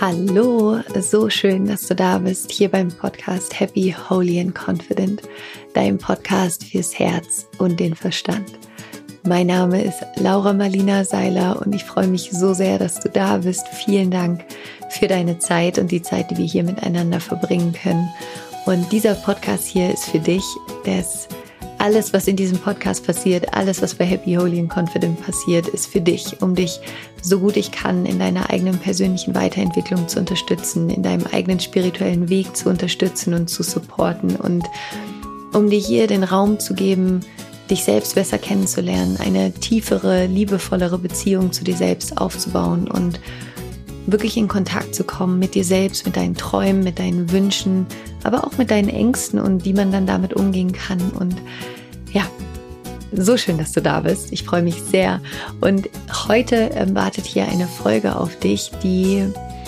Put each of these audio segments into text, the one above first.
Hallo, so schön, dass du da bist, hier beim Podcast Happy, Holy and Confident, dein Podcast fürs Herz und den Verstand. Mein Name ist Laura Marlina Seiler und ich freue mich so sehr, dass du da bist. Vielen Dank für deine Zeit und die Zeit, die wir hier miteinander verbringen können. Und dieser Podcast hier ist für dich, alles, was in diesem Podcast passiert, alles, was bei Happy, Holy and Confident passiert, ist für dich, um dich so gut ich kann in deiner eigenen persönlichen Weiterentwicklung zu unterstützen, in deinem eigenen spirituellen Weg zu unterstützen und zu supporten und um dir hier den Raum zu geben, dich selbst besser kennenzulernen, eine tiefere, liebevollere Beziehung zu dir selbst aufzubauen und wirklich in Kontakt zu kommen mit dir selbst, mit deinen Träumen, mit deinen Wünschen, aber auch mit deinen Ängsten und wie man dann damit umgehen kann. Und ja, so schön, dass du da bist. Ich freue mich sehr. Und heute wartet hier eine Folge auf dich, die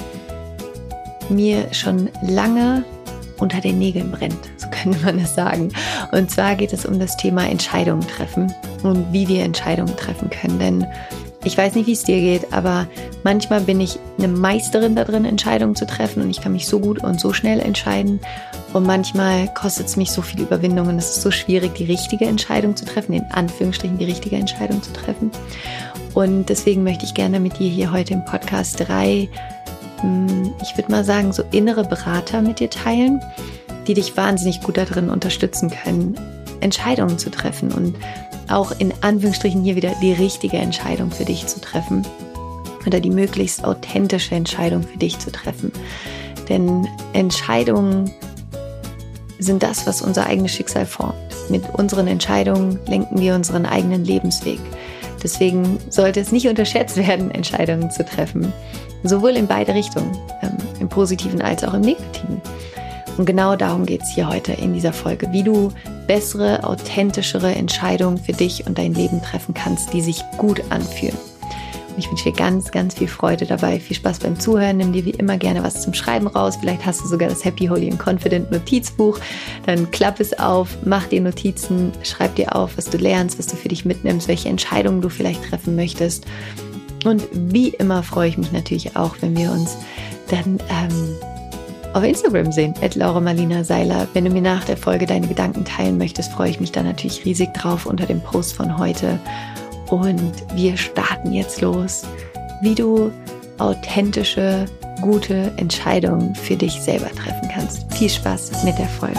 mir schon lange unter den Nägeln brennt, so könnte man es sagen. Und zwar geht es um das Thema Entscheidungen treffen und wie wir Entscheidungen treffen können. Denn ich weiß nicht, wie es dir geht, aber manchmal bin ich eine Meisterin darin, Entscheidungen zu treffen und ich kann mich so gut und so schnell entscheiden. Und manchmal kostet es mich so viel Überwindung und es ist so schwierig, die richtige Entscheidung zu treffen, in Anführungsstrichen die richtige Entscheidung zu treffen. Und deswegen möchte ich gerne mit dir hier heute im Podcast 3, ich würde mal sagen, so innere Berater mit dir teilen, die dich wahnsinnig gut darin unterstützen können, Entscheidungen zu treffen und auch in Anführungsstrichen hier wieder die richtige Entscheidung für dich zu treffen oder die möglichst authentische Entscheidung für dich zu treffen. Denn Entscheidungen sind das, was unser eigenes Schicksal formt. Mit unseren Entscheidungen lenken wir unseren eigenen Lebensweg. Deswegen sollte es nicht unterschätzt werden, Entscheidungen zu treffen. Sowohl in beide Richtungen, im Positiven als auch im Negativen. Und genau darum geht es hier heute in dieser Folge, wie du bessere, authentischere Entscheidungen für dich und dein Leben treffen kannst, die sich gut anfühlen. Und ich wünsche dir ganz, ganz viel Freude dabei, viel Spaß beim Zuhören, nimm dir wie immer gerne was zum Schreiben raus, vielleicht hast du sogar das Happy, Holy and Confident Notizbuch, dann klapp es auf, mach dir Notizen, schreib dir auf, was du lernst, was du für dich mitnimmst, welche Entscheidungen du vielleicht treffen möchtest. Und wie immer freue ich mich natürlich auch, wenn wir uns dann auf Instagram sehen, @LauraMarlinaSeiler. Wenn du mir nach der Folge deine Gedanken teilen möchtest, freue ich mich da natürlich riesig drauf unter dem Post von heute. Und wir starten jetzt los, wie du authentische, gute Entscheidungen für dich selber treffen kannst. Viel Spaß mit der Folge.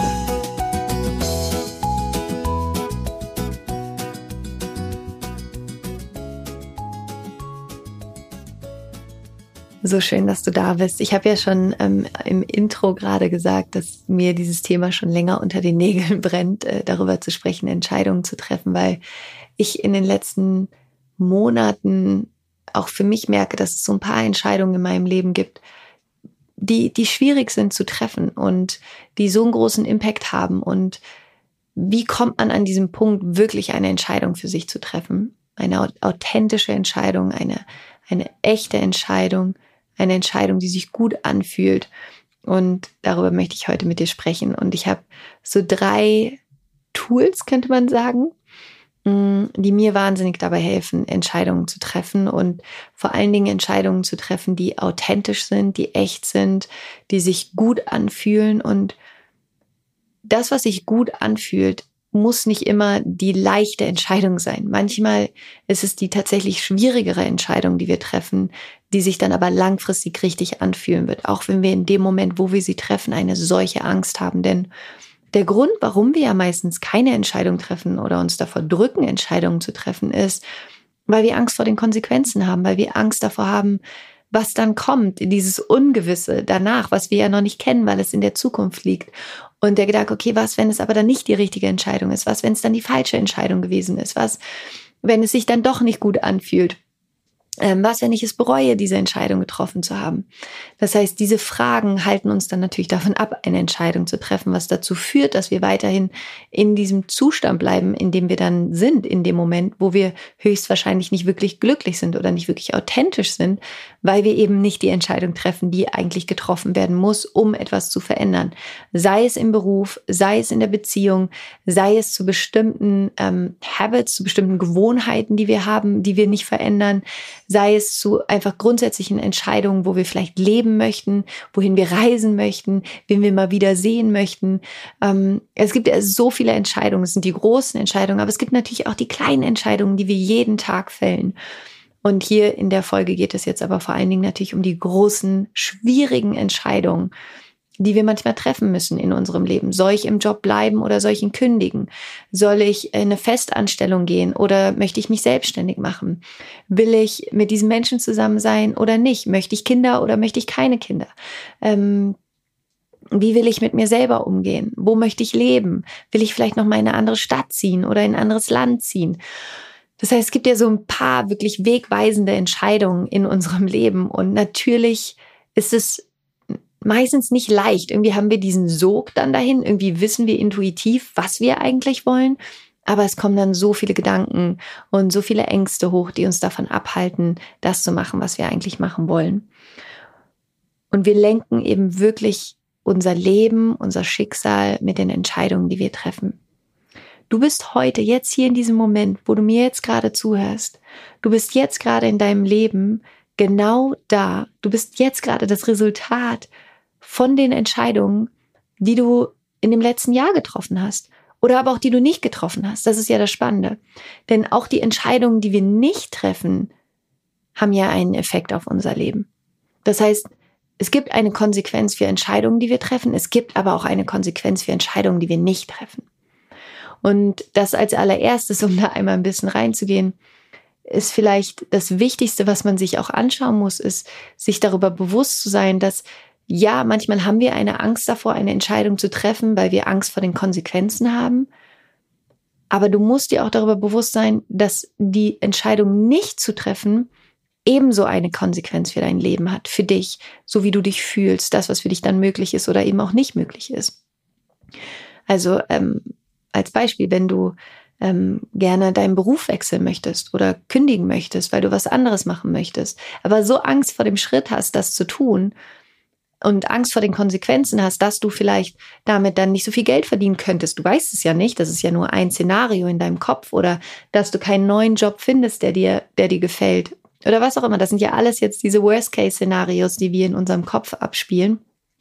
So schön, dass du da bist. Ich habe ja schon im Intro gerade gesagt, dass mir dieses Thema schon länger unter den Nägeln brennt, darüber zu sprechen, Entscheidungen zu treffen, weil ich in den letzten Monaten auch für mich merke, dass es so ein paar Entscheidungen in meinem Leben gibt, die schwierig sind zu treffen und die so einen großen Impact haben. Und wie kommt man an diesem Punkt, wirklich eine Entscheidung für sich zu treffen? Eine authentische Entscheidung, eine echte Entscheidung, eine Entscheidung, die sich gut anfühlt. Und darüber möchte ich heute mit dir sprechen. Und ich habe so 3 Tools, könnte man sagen, die mir wahnsinnig dabei helfen, Entscheidungen zu treffen und vor allen Dingen Entscheidungen zu treffen, die authentisch sind, die echt sind, die sich gut anfühlen. Und das, was sich gut anfühlt, muss nicht immer die leichte Entscheidung sein. Manchmal ist es die tatsächlich schwierigere Entscheidung, die wir treffen, die sich dann aber langfristig richtig anfühlen wird. Auch wenn wir in dem Moment, wo wir sie treffen, eine solche Angst haben. Denn der Grund, warum wir ja meistens keine Entscheidung treffen oder uns davor drücken, Entscheidungen zu treffen, ist, weil wir Angst vor den Konsequenzen haben, weil wir Angst davor haben, was dann kommt, dieses Ungewisse danach, was wir ja noch nicht kennen, weil es in der Zukunft liegt. Und der Gedanke, okay, was, wenn es aber dann nicht die richtige Entscheidung ist? Was, wenn es dann die falsche Entscheidung gewesen ist? Was, wenn es sich dann doch nicht gut anfühlt? Was, wenn ich es bereue, diese Entscheidung getroffen zu haben? Das heißt, diese Fragen halten uns dann natürlich davon ab, eine Entscheidung zu treffen, was dazu führt, dass wir weiterhin in diesem Zustand bleiben, in dem wir dann sind, in dem Moment, wo wir höchstwahrscheinlich nicht wirklich glücklich sind oder nicht wirklich authentisch sind, weil wir eben nicht die Entscheidung treffen, die eigentlich getroffen werden muss, um etwas zu verändern. Sei es im Beruf, sei es in der Beziehung, sei es zu bestimmten Habits, zu bestimmten Gewohnheiten, die wir haben, die wir nicht verändern, sei es zu einfach grundsätzlichen Entscheidungen, wo wir vielleicht leben möchten, wohin wir reisen möchten, wen wir mal wieder sehen möchten. Es gibt ja so viele Entscheidungen, es sind die großen Entscheidungen, aber es gibt natürlich auch die kleinen Entscheidungen, die wir jeden Tag fällen. Und hier in der Folge geht es jetzt aber vor allen Dingen natürlich um die großen, schwierigen Entscheidungen, die wir manchmal treffen müssen in unserem Leben. Soll ich im Job bleiben oder soll ich ihn kündigen? Soll ich in eine Festanstellung gehen oder möchte ich mich selbstständig machen? Will ich mit diesen Menschen zusammen sein oder nicht? Möchte ich Kinder oder möchte ich keine Kinder? Wie will ich mit mir selber umgehen? Wo möchte ich leben? Will ich vielleicht noch mal in eine andere Stadt ziehen oder in ein anderes Land ziehen? Das heißt, es gibt ja so ein paar wirklich wegweisende Entscheidungen in unserem Leben. Und natürlich ist es meistens nicht leicht. Irgendwie haben wir diesen Sog dann dahin. Irgendwie wissen wir intuitiv, was wir eigentlich wollen. Aber es kommen dann so viele Gedanken und so viele Ängste hoch, die uns davon abhalten, das zu machen, was wir eigentlich machen wollen. Und wir lenken eben wirklich unser Leben, unser Schicksal mit den Entscheidungen, die wir treffen. Du bist heute, jetzt hier in diesem Moment, wo du mir jetzt gerade zuhörst, du bist jetzt gerade in deinem Leben genau da. Du bist jetzt gerade das Resultat von den Entscheidungen, die du in dem letzten Jahr getroffen hast oder aber auch die du nicht getroffen hast. Das ist ja das Spannende. Denn auch die Entscheidungen, die wir nicht treffen, haben ja einen Effekt auf unser Leben. Das heißt, es gibt eine Konsequenz für Entscheidungen, die wir treffen. Es gibt aber auch eine Konsequenz für Entscheidungen, die wir nicht treffen. Und das als allererstes, um da einmal ein bisschen reinzugehen, ist vielleicht das Wichtigste, was man sich auch anschauen muss, ist, sich darüber bewusst zu sein, dass ja, manchmal haben wir eine Angst davor, eine Entscheidung zu treffen, weil wir Angst vor den Konsequenzen haben. Aber du musst dir auch darüber bewusst sein, dass die Entscheidung nicht zu treffen ebenso eine Konsequenz für dein Leben hat, für dich, so wie du dich fühlst, das, was für dich dann möglich ist oder eben auch nicht möglich ist. Also als Beispiel, wenn du gerne deinen Beruf wechseln möchtest oder kündigen möchtest, weil du was anderes machen möchtest, aber so Angst vor dem Schritt hast, das zu tun und Angst vor den Konsequenzen hast, dass du vielleicht damit dann nicht so viel Geld verdienen könntest. Du weißt es ja nicht, das ist ja nur ein Szenario in deinem Kopf oder dass du keinen neuen Job findest, der dir gefällt oder was auch immer. Das sind ja alles jetzt diese Worst-Case-Szenarios, die wir in unserem Kopf abspielen.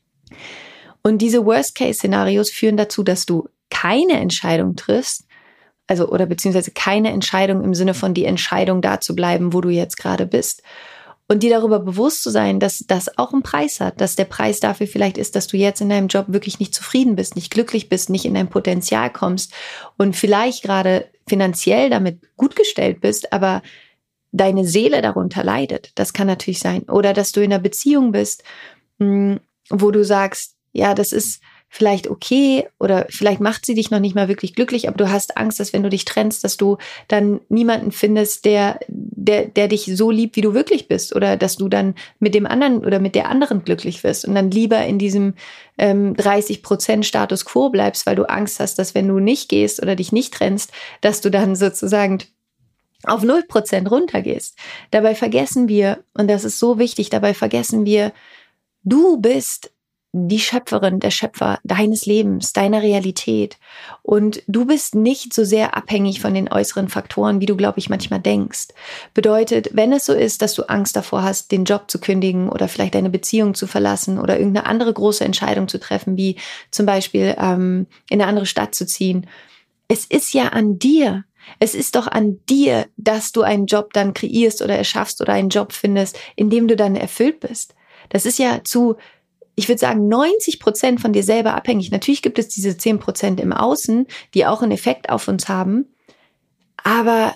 Und diese Worst-Case-Szenarios führen dazu, dass du keine Entscheidung triffst, also oder beziehungsweise keine Entscheidung im Sinne von die Entscheidung da zu bleiben, wo du jetzt gerade bist. Und dir darüber bewusst zu sein, dass das auch einen Preis hat, dass der Preis dafür vielleicht ist, dass du jetzt in deinem Job wirklich nicht zufrieden bist, nicht glücklich bist, nicht in dein Potenzial kommst und vielleicht gerade finanziell damit gut gestellt bist, aber deine Seele darunter leidet. Das kann natürlich sein. Oder dass du in einer Beziehung bist, wo du sagst, ja, das ist vielleicht okay oder vielleicht macht sie dich noch nicht mal wirklich glücklich, aber du hast Angst, dass wenn du dich trennst, dass du dann niemanden findest, der dich so liebt, wie du wirklich bist oder dass du dann mit dem anderen oder mit der anderen glücklich wirst und dann lieber in diesem 30% Status quo bleibst, weil du Angst hast, dass wenn du nicht gehst oder dich nicht trennst, dass du dann sozusagen auf 0% runtergehst. Dabei vergessen wir, und das ist so wichtig, dabei vergessen wir, du bist die Schöpferin, der Schöpfer deines Lebens, deiner Realität. Und du bist nicht so sehr abhängig von den äußeren Faktoren, wie du, glaube ich, manchmal denkst. Bedeutet, wenn es so ist, dass du Angst davor hast, den Job zu kündigen oder vielleicht deine Beziehung zu verlassen oder irgendeine andere große Entscheidung zu treffen, wie zum Beispiel in eine andere Stadt zu ziehen, es ist ja an dir. Es ist doch an dir, dass du einen Job dann kreierst oder erschaffst oder einen Job findest, in dem du dann erfüllt bist. Das ist ja ich würde sagen, 90% von dir selber abhängig. Natürlich gibt es diese 10% im Außen, die auch einen Effekt auf uns haben. Aber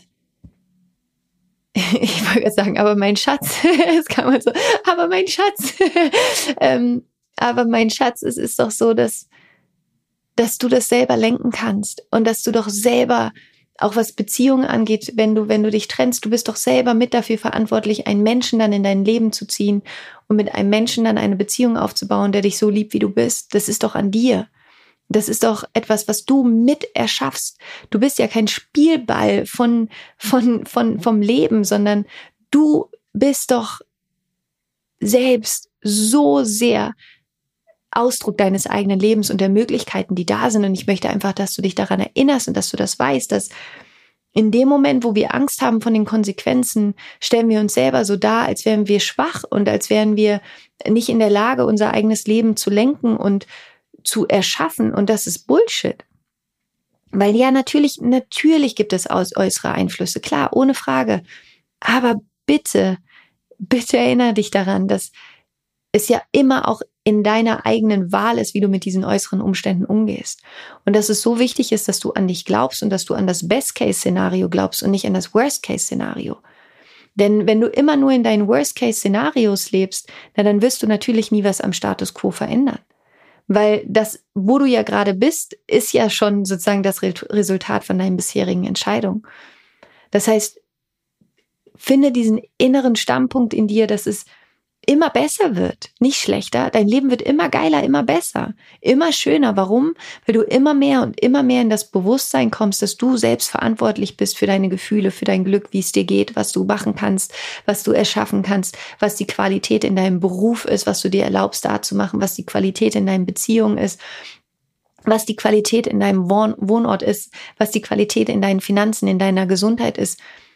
ich wollte gerade sagen, aber mein Schatz, das kann man so, aber mein Schatz, aber mein Schatz, es ist doch so, dass du das selber lenken kannst und dass du doch selber, auch was Beziehungen angeht, wenn du dich trennst, du bist doch selber mit dafür verantwortlich, einen Menschen dann in dein Leben zu ziehen und mit einem Menschen dann eine Beziehung aufzubauen, der dich so liebt, wie du bist. Das ist doch an dir. Das ist doch etwas, was du mit erschaffst. Du bist ja kein Spielball vom Leben, sondern du bist doch selbst so sehr Ausdruck deines eigenen Lebens und der Möglichkeiten, die da sind. Und ich möchte einfach, dass du dich daran erinnerst und dass du das weißt, dass in dem Moment, wo wir Angst haben von den Konsequenzen, stellen wir uns selber so dar, als wären wir schwach und als wären wir nicht in der Lage, unser eigenes Leben zu lenken und zu erschaffen. Und das ist Bullshit. Weil ja, natürlich gibt es äußere Einflüsse, klar, ohne Frage. Aber bitte erinnere dich daran, dass es ja immer auch in deiner eigenen Wahl ist, wie du mit diesen äußeren Umständen umgehst. Und dass es so wichtig ist, dass du an dich glaubst und dass du an das Best-Case-Szenario glaubst und nicht an das Worst-Case-Szenario. Denn wenn du immer nur in deinen Worst-Case-Szenarios lebst, dann wirst du natürlich nie was am Status quo verändern. Weil das, wo du ja gerade bist, ist ja schon sozusagen das Resultat von deinen bisherigen Entscheidungen. Das heißt, finde diesen inneren Standpunkt in dir, dass es immer besser wird, nicht schlechter. Dein Leben wird immer geiler, immer besser, immer schöner. Warum? Weil du immer mehr und immer mehr in das Bewusstsein kommst, dass du selbst verantwortlich bist für deine Gefühle, für dein Glück, wie es dir geht, was du machen kannst, was du erschaffen kannst, was die Qualität in deinem Beruf ist, was du dir erlaubst, da zu machen, was die Qualität in deinen Beziehungen ist, was die Qualität in deinem Wohnort ist, was die Qualität in deinen Finanzen, in deiner Gesundheit ist.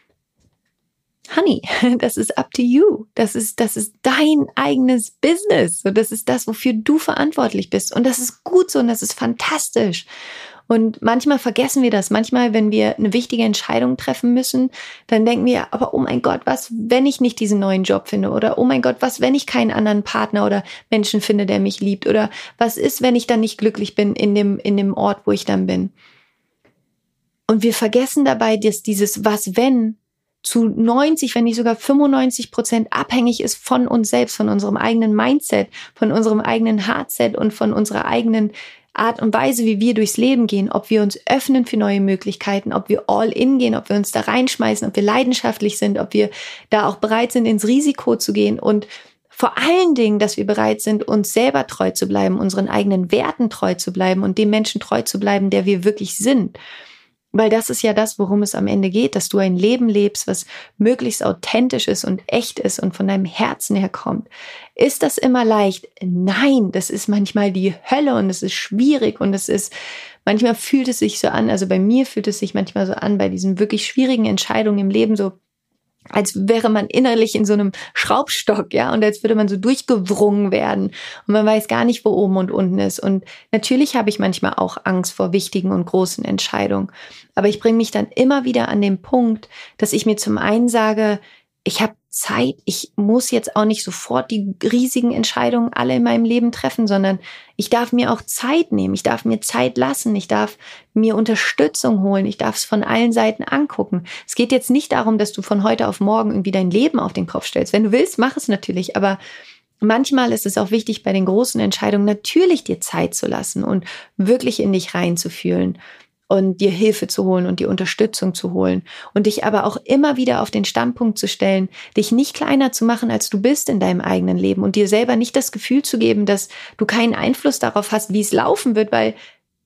Honey, das ist up to you. Das ist dein eigenes Business. Und das ist das, wofür du verantwortlich bist. Und das ist gut so und das ist fantastisch. Und manchmal vergessen wir das. Manchmal, wenn wir eine wichtige Entscheidung treffen müssen, dann denken wir, aber oh mein Gott, was, wenn ich nicht diesen neuen Job finde? Oder oh mein Gott, was, wenn ich keinen anderen Partner oder Menschen finde, der mich liebt? Oder was ist, wenn ich dann nicht glücklich bin in dem Ort, wo ich dann bin? Und wir vergessen dabei, dass dieses was, wenn zu 90, wenn nicht sogar 95% abhängig ist von uns selbst, von unserem eigenen Mindset, von unserem eigenen Heartset und von unserer eigenen Art und Weise, wie wir durchs Leben gehen, ob wir uns öffnen für neue Möglichkeiten, ob wir all in gehen, ob wir uns da reinschmeißen, ob wir leidenschaftlich sind, ob wir da auch bereit sind, ins Risiko zu gehen und vor allen Dingen, dass wir bereit sind, uns selber treu zu bleiben, unseren eigenen Werten treu zu bleiben und dem Menschen treu zu bleiben, der wir wirklich sind. Weil das ist ja das, worum es am Ende geht, dass du ein Leben lebst, was möglichst authentisch ist und echt ist und von deinem Herzen herkommt. Ist das immer leicht? Nein, das ist manchmal die Hölle und es ist schwierig und manchmal fühlt es sich so an, also bei mir fühlt es sich manchmal so an, bei diesen wirklich schwierigen Entscheidungen im Leben so, als wäre man innerlich in so einem Schraubstock, ja, und als würde man so durchgewrungen werden und man weiß gar nicht, wo oben und unten ist. Und natürlich habe ich manchmal auch Angst vor wichtigen und großen Entscheidungen, aber ich bringe mich dann immer wieder an den Punkt, dass ich mir zum einen sage, ich habe Zeit, ich muss jetzt auch nicht sofort die riesigen Entscheidungen alle in meinem Leben treffen, sondern ich darf mir auch Zeit nehmen, ich darf mir Zeit lassen, ich darf mir Unterstützung holen, ich darf es von allen Seiten angucken. Es geht jetzt nicht darum, dass du von heute auf morgen irgendwie dein Leben auf den Kopf stellst. Wenn du willst, mach es natürlich, aber manchmal ist es auch wichtig, bei den großen Entscheidungen natürlich dir Zeit zu lassen und wirklich in dich reinzufühlen und dir Hilfe zu holen und dir Unterstützung zu holen und dich aber auch immer wieder auf den Standpunkt zu stellen, dich nicht kleiner zu machen, als du bist in deinem eigenen Leben und dir selber nicht das Gefühl zu geben, dass du keinen Einfluss darauf hast, wie es laufen wird, weil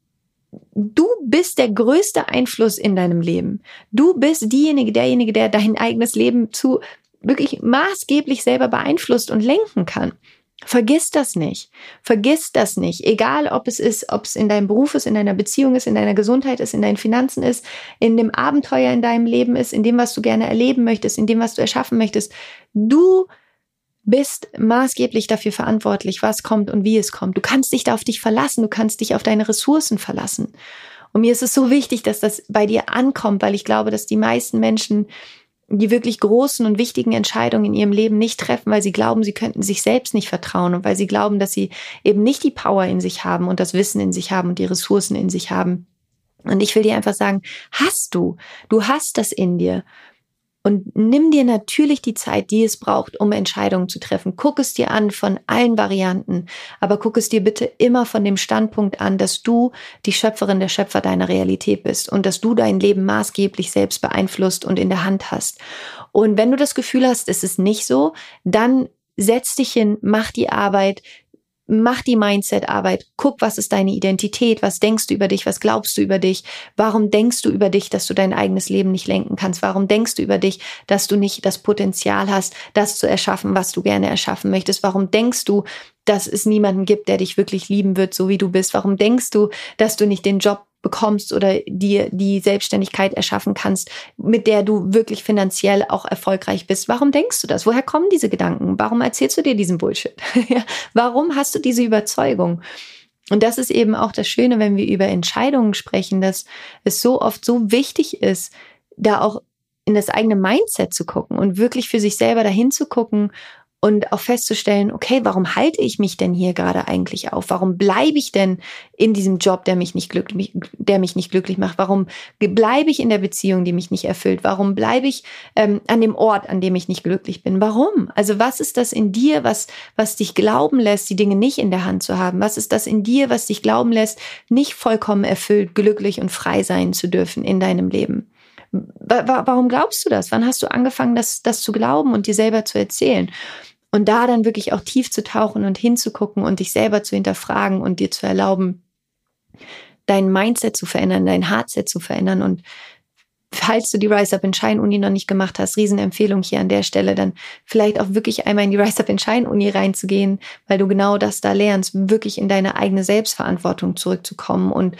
du bist der größte Einfluss in deinem Leben. Du bist derjenige, der dein eigenes Leben zu wirklich maßgeblich selber beeinflusst und lenken kann. Vergiss das nicht. Vergiss das nicht. Egal, ob es in deinem Beruf ist, in deiner Beziehung ist, in deiner Gesundheit ist, in deinen Finanzen ist, in dem Abenteuer in deinem Leben ist, in dem, was du gerne erleben möchtest, in dem, was du erschaffen möchtest. Du bist maßgeblich dafür verantwortlich, was kommt und wie es kommt. Du kannst dich da auf dich verlassen. Du kannst dich auf deine Ressourcen verlassen. Und mir ist es so wichtig, dass das bei dir ankommt, weil ich glaube, dass die meisten Menschen die wirklich großen und wichtigen Entscheidungen in ihrem Leben nicht treffen, weil sie glauben, sie könnten sich selbst nicht vertrauen und weil sie glauben, dass sie eben nicht die Power in sich haben und das Wissen in sich haben und die Ressourcen in sich haben. Und ich will dir einfach sagen, du hast das in dir. Und nimm dir natürlich die Zeit, die es braucht, um Entscheidungen zu treffen. Guck es dir an von allen Varianten, aber guck es dir bitte immer von dem Standpunkt an, dass du die Schöpferin, der Schöpfer deiner Realität bist und dass du dein Leben maßgeblich selbst beeinflusst und in der Hand hast. Und wenn du das Gefühl hast, es ist nicht so, dann setz dich hin, mach die Arbeit, mach die Mindset-Arbeit, guck, was ist deine Identität, was denkst du über dich, was glaubst du über dich, warum denkst du über dich, dass du dein eigenes Leben nicht lenken kannst, warum denkst du über dich, dass du nicht das Potenzial hast, das zu erschaffen, was du gerne erschaffen möchtest, warum denkst du, dass es niemanden gibt, der dich wirklich lieben wird, so wie du bist, warum denkst du, dass du nicht den Job bekommst oder dir die Selbstständigkeit erschaffen kannst, mit der du wirklich finanziell auch erfolgreich bist. Warum denkst du das? Woher kommen diese Gedanken? Warum erzählst du dir diesen Bullshit? Warum hast du diese Überzeugung? Und das ist eben auch das Schöne, wenn wir über Entscheidungen sprechen, dass es so oft so wichtig ist, da auch in das eigene Mindset zu gucken und wirklich für sich selber dahin zu gucken und auch festzustellen, okay, warum halte ich mich denn hier gerade eigentlich auf? Warum bleibe ich denn in diesem Job, der mich nicht glücklich macht? Warum bleibe ich in der Beziehung, die mich nicht erfüllt? Warum bleibe ich an dem Ort, an dem ich nicht glücklich bin? Warum? Also was ist das in dir, was dich glauben lässt, die Dinge nicht in der Hand zu haben? Was ist das in dir, was dich glauben lässt, nicht vollkommen erfüllt, glücklich und frei sein zu dürfen in deinem Leben? Warum glaubst du das? Wann hast du angefangen, das zu glauben und dir selber zu erzählen? Und da dann wirklich auch tief zu tauchen und hinzugucken und dich selber zu hinterfragen und dir zu erlauben, dein Mindset zu verändern, dein Heartset zu verändern. Und falls du die Rise Up and Shine Uni noch nicht gemacht hast, Riesenempfehlung hier an der Stelle, dann vielleicht auch wirklich einmal in die Rise Up and Shine Uni reinzugehen, weil du genau das da lernst, wirklich in deine eigene Selbstverantwortung zurückzukommen und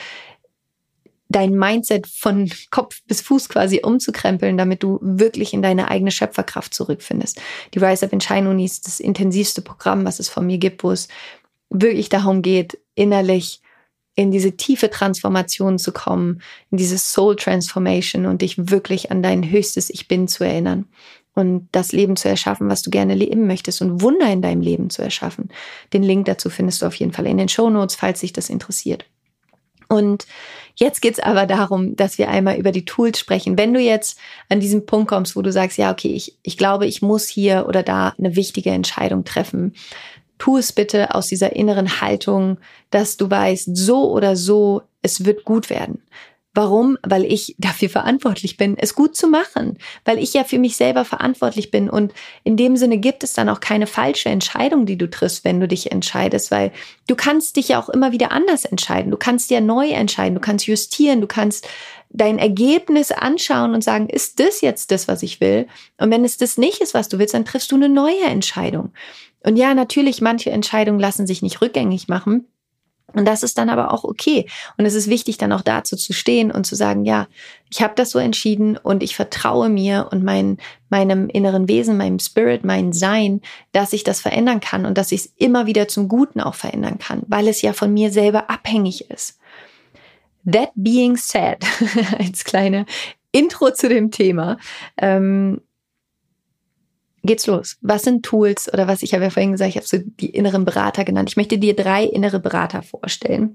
dein Mindset von Kopf bis Fuß quasi umzukrempeln, damit du wirklich in deine eigene Schöpferkraft zurückfindest. Die Rise Up and Shine Uni ist das intensivste Programm, was es von mir gibt, wo es wirklich darum geht, innerlich in diese tiefe Transformation zu kommen, in diese Soul Transformation und dich wirklich an dein höchstes Ich Bin zu erinnern und das Leben zu erschaffen, was du gerne leben möchtest und Wunder in deinem Leben zu erschaffen. Den Link dazu findest du auf jeden Fall in den Shownotes, falls dich das interessiert. Und jetzt geht's aber darum, dass wir einmal über die Tools sprechen. Wenn du jetzt an diesen Punkt kommst, wo du sagst, ja, okay, ich glaube, ich muss hier oder da eine wichtige Entscheidung treffen, tu es bitte aus dieser inneren Haltung, dass du weißt, so oder so, es wird gut werden. Warum? Weil ich dafür verantwortlich bin, es gut zu machen, weil ich ja für mich selber verantwortlich bin und in dem Sinne gibt es dann auch keine falsche Entscheidung, die du triffst, wenn du dich entscheidest, weil du kannst dich ja auch immer wieder anders entscheiden, du kannst ja neu entscheiden, du kannst justieren, du kannst dein Ergebnis anschauen und sagen, ist das jetzt das, was ich will? Und wenn es das nicht ist, was du willst, dann triffst du eine neue Entscheidung. Und ja, natürlich, manche Entscheidungen lassen sich nicht rückgängig machen. Und das ist dann aber auch okay. Und es ist wichtig, dann auch dazu zu stehen und zu sagen, ja, ich habe das so entschieden und ich vertraue mir und meinem inneren Wesen, meinem Spirit, meinem Sein, dass ich das verändern kann und dass ich es immer wieder zum Guten auch verändern kann, weil es ja von mir selber abhängig ist. That being said, als kleine Intro zu dem Thema, geht's los. Was sind Tools oder was, ich habe ja vorhin gesagt, ich habe so die inneren Berater genannt. Ich möchte dir 3 innere Berater vorstellen.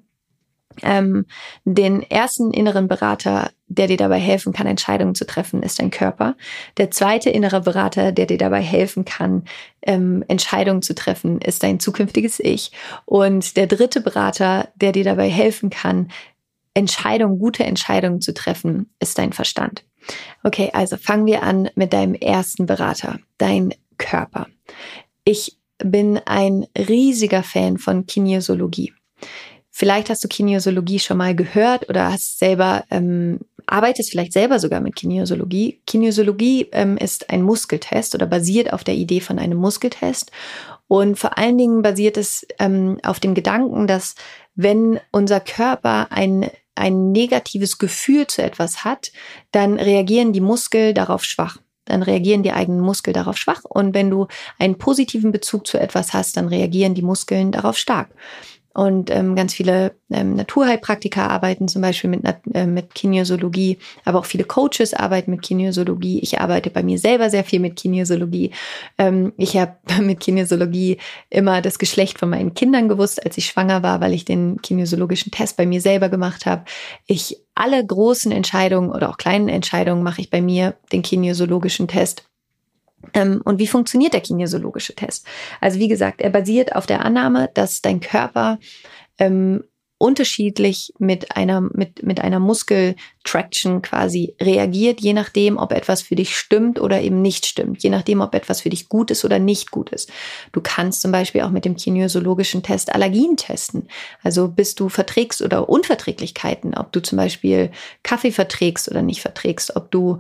Den ersten inneren Berater, der dir dabei helfen kann, Entscheidungen zu treffen, ist dein Körper. Der zweite innere Berater, der dir dabei helfen kann, Entscheidungen zu treffen, ist dein zukünftiges Ich. Und der dritte Berater, der dir dabei helfen kann, gute Entscheidungen zu treffen, ist dein Verstand. Okay, also fangen wir an mit deinem ersten Berater, dein Körper. Ich bin ein riesiger Fan von Kinesiologie. Vielleicht hast du Kinesiologie schon mal gehört oder hast selber, arbeitest vielleicht selber sogar mit Kinesiologie. Kinesiologie ist ein Muskeltest oder basiert auf der Idee von einem Muskeltest. Und vor allen Dingen basiert es auf dem Gedanken, dass wenn unser Körper ein negatives Gefühl zu etwas hat, dann reagieren die Muskeln darauf schwach. Dann reagieren die eigenen Muskeln darauf schwach. Und wenn du einen positiven Bezug zu etwas hast, dann reagieren die Muskeln darauf stark. Und ganz viele Naturheilpraktiker arbeiten zum Beispiel mit Kinesiologie, aber auch viele Coaches arbeiten mit Kinesiologie. Ich arbeite bei mir selber sehr viel mit Kinesiologie. Ich habe mit Kinesiologie immer das Geschlecht von meinen Kindern gewusst, als ich schwanger war, weil ich den kinesiologischen Test bei mir selber gemacht habe. Alle großen Entscheidungen oder auch kleinen Entscheidungen mache ich bei mir den kinesiologischen Test. Und wie funktioniert der kinesiologische Test? Also wie gesagt, er basiert auf der Annahme, dass dein Körper unterschiedlich mit einer Muskeltraction quasi reagiert, je nachdem, ob etwas für dich stimmt oder eben nicht stimmt, je nachdem, ob etwas für dich gut ist oder nicht gut ist. Du kannst zum Beispiel auch mit dem kinesiologischen Test Allergien testen. Also bis du verträgst oder Unverträglichkeiten, ob du zum Beispiel Kaffee verträgst oder nicht verträgst, ob du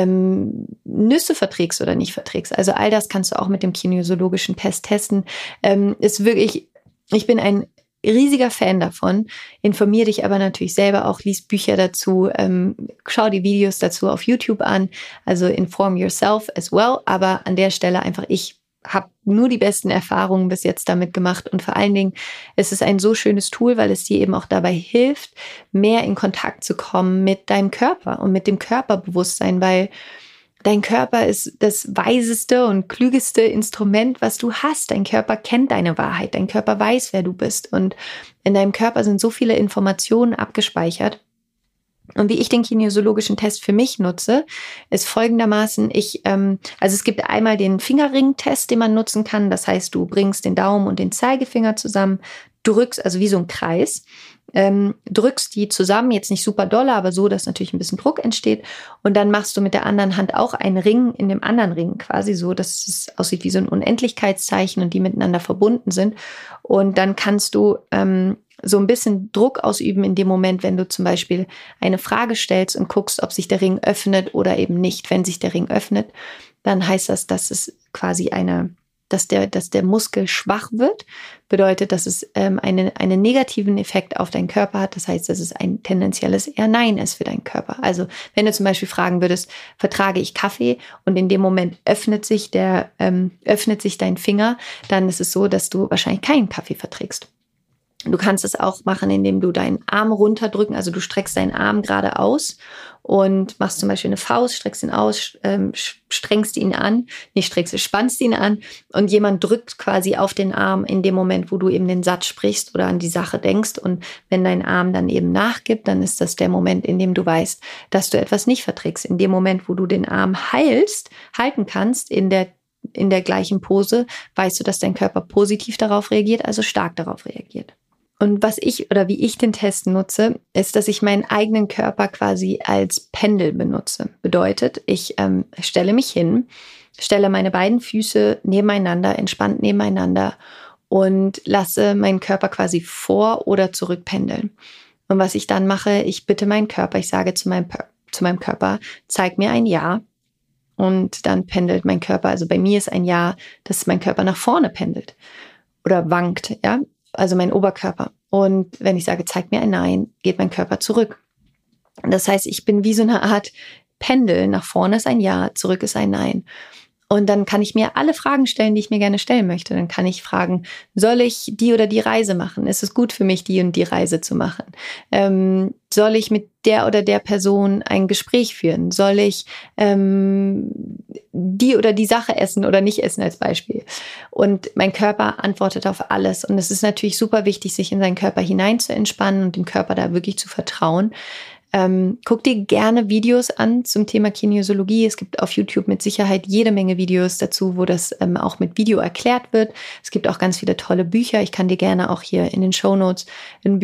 Nüsse verträgst oder nicht verträgst. Also all das kannst du auch mit dem kinesiologischen Test testen. Ist wirklich, ich bin ein riesiger Fan davon. Informier dich aber natürlich selber auch, lies Bücher dazu, schau die Videos dazu auf YouTube an. Also inform yourself as well. Aber an der Stelle einfach, ich habe nur die besten Erfahrungen bis jetzt damit gemacht. Und vor allen Dingen ist es ein so schönes Tool, weil es dir eben auch dabei hilft, mehr in Kontakt zu kommen mit deinem Körper und mit dem Körperbewusstsein, weil dein Körper ist das weiseste und klügeste Instrument, was du hast. Dein Körper kennt deine Wahrheit. Dein Körper weiß, wer du bist. Und in deinem Körper sind so viele Informationen abgespeichert. Und wie ich den kinesiologischen Test für mich nutze, ist folgendermaßen, also es gibt einmal den Fingerring-Test, den man nutzen kann. Das heißt, du bringst den Daumen und den Zeigefinger zusammen, drückst, also wie so ein Kreis, drückst die zusammen, jetzt nicht super doll, aber so, dass natürlich ein bisschen Druck entsteht. Und dann machst du mit der anderen Hand auch einen Ring in dem anderen Ring, quasi so, dass es aussieht wie so ein Unendlichkeitszeichen und die miteinander verbunden sind. Und dann kannst du so ein bisschen Druck ausüben in dem Moment, wenn du zum Beispiel eine Frage stellst und guckst, ob sich der Ring öffnet oder eben nicht. Wenn sich der Ring öffnet, dann heißt das, dass es quasi dass der Muskel schwach wird, bedeutet, dass es einen negativen Effekt auf deinen Körper hat. Das heißt, dass es ein tendenzielles eher Nein ist für deinen Körper. Also wenn du zum Beispiel fragen würdest, vertrage ich Kaffee? Und in dem Moment öffnet sich dein Finger, dann ist es so, dass du wahrscheinlich keinen Kaffee verträgst. Du kannst es auch machen, indem du deinen Arm runterdrücken, also du streckst deinen Arm gerade aus und machst zum Beispiel eine Faust, streckst ihn aus, spannst ihn an und jemand drückt quasi auf den Arm in dem Moment, wo du eben den Satz sprichst oder an die Sache denkst. Und wenn dein Arm dann eben nachgibt, dann ist das der Moment, in dem du weißt, dass du etwas nicht verträgst. In dem Moment, wo du den Arm halten kannst, in der gleichen Pose, weißt du, dass dein Körper positiv darauf reagiert, also stark darauf reagiert. Und wie ich den Test nutze, ist, dass ich meinen eigenen Körper quasi als Pendel benutze. Bedeutet, ich stelle mich hin, stelle meine beiden Füße nebeneinander, entspannt nebeneinander und lasse meinen Körper quasi vor- oder zurück pendeln. Und was ich dann mache, ich bitte meinen Körper, ich sage zu meinem Körper, zeig mir ein Ja. Und dann pendelt mein Körper, also bei mir ist ein Ja, dass mein Körper nach vorne pendelt oder wankt, ja. Also mein Oberkörper. Und wenn ich sage, zeig mir ein Nein, geht mein Körper zurück. Das heißt, ich bin wie so eine Art Pendel. Nach vorne ist ein Ja, zurück ist ein Nein. Und dann kann ich mir alle Fragen stellen, die ich mir gerne stellen möchte. Dann kann ich fragen, soll ich die oder die Reise machen? Ist es gut für mich, die und die Reise zu machen? Soll ich mit der oder der Person ein Gespräch führen? Soll ich die oder die Sache essen oder nicht essen als Beispiel? Und mein Körper antwortet auf alles. Und es ist natürlich super wichtig, sich in seinen Körper hinein zu entspannen und dem Körper da wirklich zu vertrauen. Guck dir gerne Videos an zum Thema Kinesiologie. Es gibt auf YouTube mit Sicherheit jede Menge Videos dazu, wo das auch mit Video erklärt wird. Es gibt auch ganz viele tolle Bücher. Ich kann dir gerne auch hier in den Shownotes ein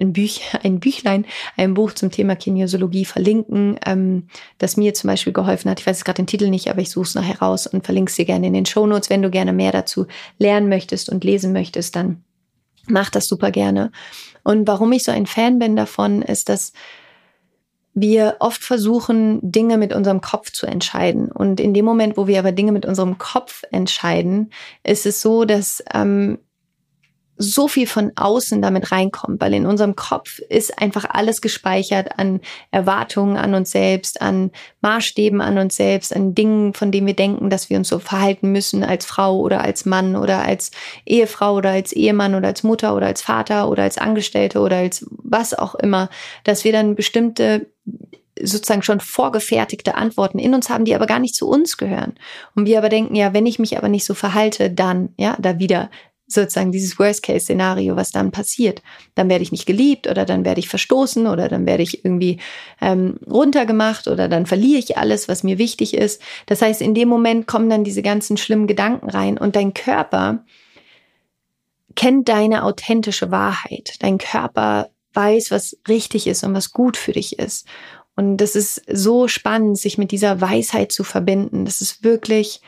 Buch zum Thema Kinesiologie verlinken, das mir zum Beispiel geholfen hat. Ich weiß jetzt gerade den Titel nicht, aber ich suche es nachher raus und verlinke es dir gerne in den Shownotes. Wenn du gerne mehr dazu lernen möchtest und lesen möchtest, dann mach das super gerne. Und warum ich so ein Fan bin davon, ist, dass wir oft versuchen, Dinge mit unserem Kopf zu entscheiden. Und in dem Moment, wo wir aber Dinge mit unserem Kopf entscheiden, ist es so, dass so viel von außen damit reinkommt, weil in unserem Kopf ist einfach alles gespeichert an Erwartungen an uns selbst, an Maßstäben an uns selbst, an Dingen, von denen wir denken, dass wir uns so verhalten müssen als Frau oder als Mann oder als Ehefrau oder als Ehemann oder als Mutter oder als Vater oder als Angestellte oder als was auch immer, dass wir dann bestimmte sozusagen schon vorgefertigte Antworten in uns haben, die aber gar nicht zu uns gehören. Und wir aber denken, ja, wenn ich mich aber nicht so verhalte, dann, ja, da wieder sozusagen dieses Worst-Case-Szenario, was dann passiert. Dann werde ich nicht geliebt oder dann werde ich verstoßen oder dann werde ich irgendwie runtergemacht oder dann verliere ich alles, was mir wichtig ist. Das heißt, in dem Moment kommen dann diese ganzen schlimmen Gedanken rein und dein Körper kennt deine authentische Wahrheit. Dein Körper weiß, was richtig ist und was gut für dich ist. Und das ist so spannend, sich mit dieser Weisheit zu verbinden. Das ist wirklich,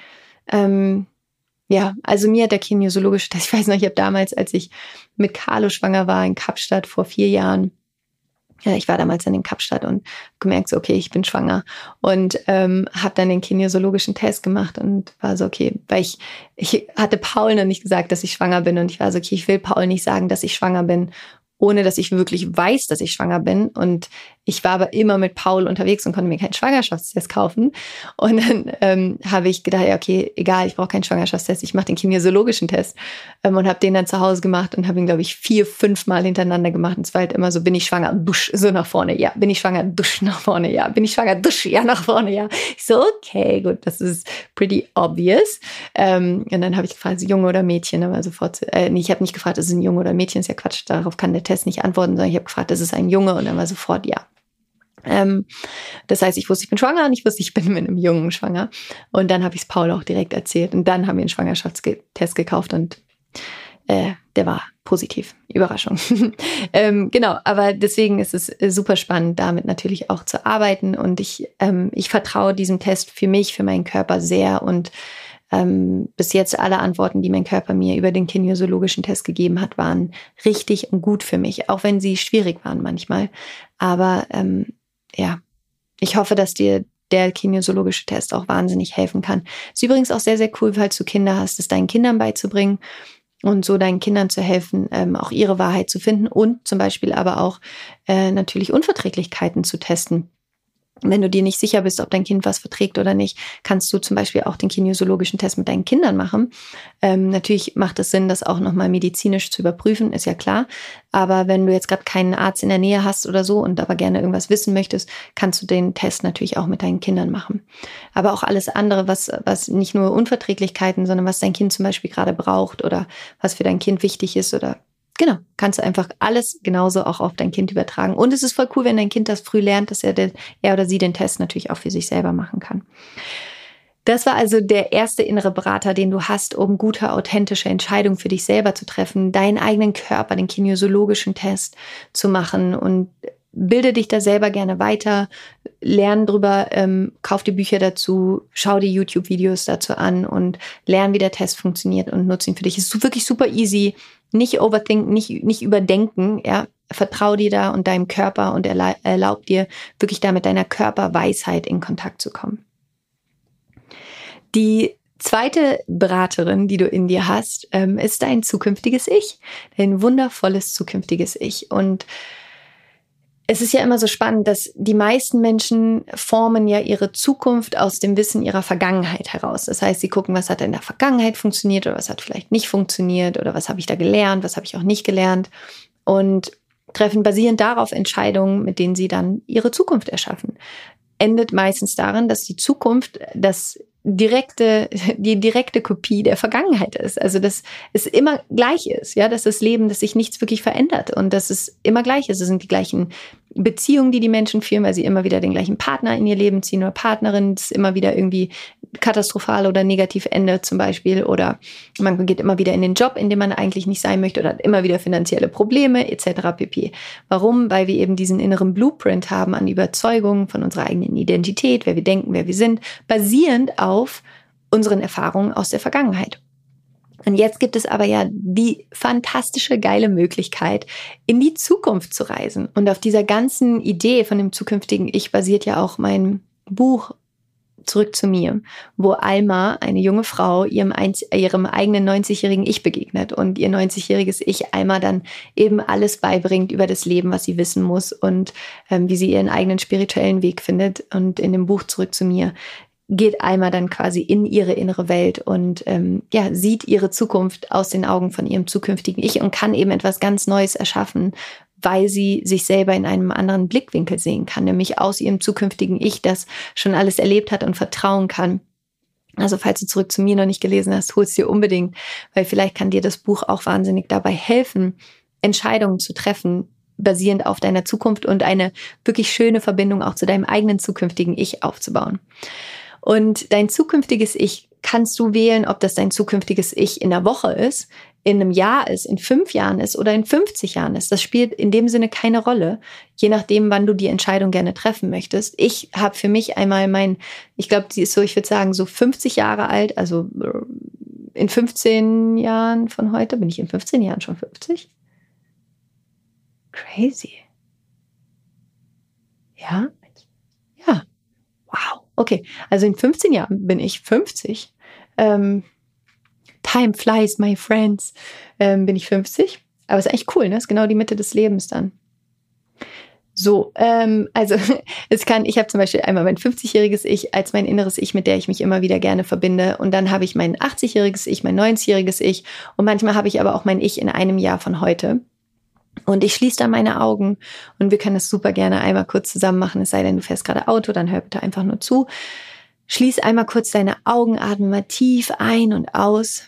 also mir hat der kinesiologische Test, ich weiß noch, ich habe damals, als ich mit Carlo schwanger war in Kapstadt vor 4 Jahren, Ja, ich war damals dann in Kapstadt und gemerkt so, okay, ich bin schwanger und habe dann den kinesiologischen Test gemacht und war so, okay, weil ich hatte Paul noch nicht gesagt, dass ich schwanger bin und ich war so, okay, ich will Paul nicht sagen, dass ich schwanger bin, ohne dass ich wirklich weiß, dass ich schwanger bin. Und ich war aber immer mit Paul unterwegs und konnte mir keinen Schwangerschaftstest kaufen. Und dann habe ich gedacht, ja, okay, egal, ich brauche keinen Schwangerschaftstest, ich mache den kinesiologischen Test und habe den dann zu Hause gemacht und habe ihn, glaube ich, 4, 5 Mal hintereinander gemacht. Und es war halt immer so, bin ich schwanger, dusch, so nach vorne, ja, bin ich schwanger, dusch, nach vorne, ja, bin ich schwanger, dusch, ja, nach vorne, ja. Ich so, okay, gut, das ist pretty obvious. Und dann habe ich gefragt, Junge oder Mädchen, aber sofort, nee, ich habe nicht gefragt, ist es ein Junge oder ein Mädchen, ist ja Quatsch, darauf kann der Test nicht antworten, sondern ich habe gefragt, ist es ein Junge und dann war sofort ja. Das heißt, ich wusste, ich bin schwanger und ich wusste, ich bin mit einem Jungen schwanger. Und dann habe ich es Paul auch direkt erzählt und dann haben wir einen Schwangerschaftstest gekauft und der war positiv. Überraschung. Genau, aber deswegen ist es super spannend, damit natürlich auch zu arbeiten und ich vertraue diesem Test für mich, für meinen Körper sehr und bis jetzt alle Antworten, die mein Körper mir über den kinesiologischen Test gegeben hat, waren richtig und gut für mich, auch wenn sie schwierig waren manchmal. Aber ja, ich hoffe, dass dir der kinesiologische Test auch wahnsinnig helfen kann. Ist übrigens auch sehr, sehr cool, falls du Kinder hast, es deinen Kindern beizubringen und so deinen Kindern zu helfen, auch ihre Wahrheit zu finden und zum Beispiel aber auch natürlich Unverträglichkeiten zu testen. Wenn du dir nicht sicher bist, ob dein Kind was verträgt oder nicht, kannst du zum Beispiel auch den kinesiologischen Test mit deinen Kindern machen. Natürlich macht es Sinn, das auch nochmal medizinisch zu überprüfen, ist ja klar. Aber wenn du jetzt gerade keinen Arzt in der Nähe hast oder so und aber gerne irgendwas wissen möchtest, kannst du den Test natürlich auch mit deinen Kindern machen. Aber auch alles andere, was nicht nur Unverträglichkeiten, sondern was dein Kind zum Beispiel gerade braucht oder was für dein Kind wichtig ist oder genau, kannst du einfach alles genauso auch auf dein Kind übertragen. Und es ist voll cool, wenn dein Kind das früh lernt, dass er oder sie den Test natürlich auch für sich selber machen kann. Das war also der erste innere Berater, den du hast, um gute, authentische Entscheidungen für dich selber zu treffen, deinen eigenen Körper, den kinesiologischen Test zu machen und bilde dich da selber gerne weiter, lern drüber, kauf die Bücher dazu, schau die YouTube-Videos dazu an und lern, wie der Test funktioniert und nutze ihn für dich. Es ist wirklich super easy. Nicht overthinken, nicht überdenken, ja. Vertrau dir da und deinem Körper und erlaub dir wirklich da mit deiner Körperweisheit in Kontakt zu kommen. Die zweite Beraterin, die du in dir hast, ist dein zukünftiges Ich, dein wundervolles zukünftiges Ich. Und es ist ja immer so spannend, dass die meisten Menschen formen ja ihre Zukunft aus dem Wissen ihrer Vergangenheit heraus. Das heißt, sie gucken, was hat in der Vergangenheit funktioniert oder was hat vielleicht nicht funktioniert oder was habe ich da gelernt, was habe ich auch nicht gelernt und treffen basierend darauf Entscheidungen, mit denen sie dann ihre Zukunft erschaffen. Endet meistens darin, dass die Zukunft die direkte Kopie der Vergangenheit ist. Also, dass es immer gleich ist, ja, dass das Leben, dass sich nichts wirklich verändert und dass es immer gleich ist. Es sind die gleichen Beziehungen, die Menschen führen, weil sie immer wieder den gleichen Partner in ihr Leben ziehen oder Partnerin, das immer wieder irgendwie katastrophal oder negativ endet zum Beispiel oder man geht immer wieder in den Job, in dem man eigentlich nicht sein möchte oder hat immer wieder finanzielle Probleme etc. pp. Warum? Weil wir eben diesen inneren Blueprint haben an Überzeugungen von unserer eigenen Identität, wer wir denken, wer wir sind, basierend auf unseren Erfahrungen aus der Vergangenheit. Und jetzt gibt es aber ja die fantastische, geile Möglichkeit, in die Zukunft zu reisen. Und auf dieser ganzen Idee von dem zukünftigen Ich basiert ja auch mein Buch Zurück zu mir, wo Alma, eine junge Frau, ihrem eigenen 90-jährigen Ich begegnet und ihr 90-jähriges Ich Alma dann eben alles beibringt über das Leben, was sie wissen muss und wie sie ihren eigenen spirituellen Weg findet. Und in dem Buch Zurück zu mir geht Alma dann quasi in ihre innere Welt und sieht ihre Zukunft aus den Augen von ihrem zukünftigen Ich und kann eben etwas ganz Neues erschaffen, weil sie sich selber in einem anderen Blickwinkel sehen kann, nämlich aus ihrem zukünftigen Ich, das schon alles erlebt hat und vertrauen kann. Also falls du Zurück zu mir noch nicht gelesen hast, hol's dir unbedingt, weil vielleicht kann dir das Buch auch wahnsinnig dabei helfen, Entscheidungen zu treffen, basierend auf deiner Zukunft und eine wirklich schöne Verbindung auch zu deinem eigenen zukünftigen Ich aufzubauen. Und dein zukünftiges Ich kannst du wählen, ob das dein zukünftiges Ich in einer Woche ist, in einem Jahr ist, in 5 Jahren ist oder in 50 Jahren ist. Das spielt in dem Sinne keine Rolle, je nachdem, wann du die Entscheidung gerne treffen möchtest. Ich habe für mich einmal ich glaube, die ist so, ich würde sagen, so 50 Jahre alt, also in 15 Jahren von heute, bin ich in 15 Jahren schon 50? Crazy. Ja? Ja. Wow. Okay. Also in 15 Jahren bin ich 50. Time flies, my friends. Bin ich 50. Aber ist eigentlich cool, ne? Ist genau die Mitte des Lebens dann. So, also ich habe zum Beispiel einmal mein 50-jähriges Ich als mein inneres Ich, mit der ich mich immer wieder gerne verbinde. Und dann habe ich mein 80-jähriges Ich, mein 90-jähriges Ich. Und manchmal habe ich aber auch mein Ich in einem Jahr von heute. Und ich schließe dann meine Augen und wir können das super gerne einmal kurz zusammen machen. Es sei denn, du fährst gerade Auto, dann hör bitte einfach nur zu. Schließ einmal kurz deine Augen, atme mal tief ein und aus.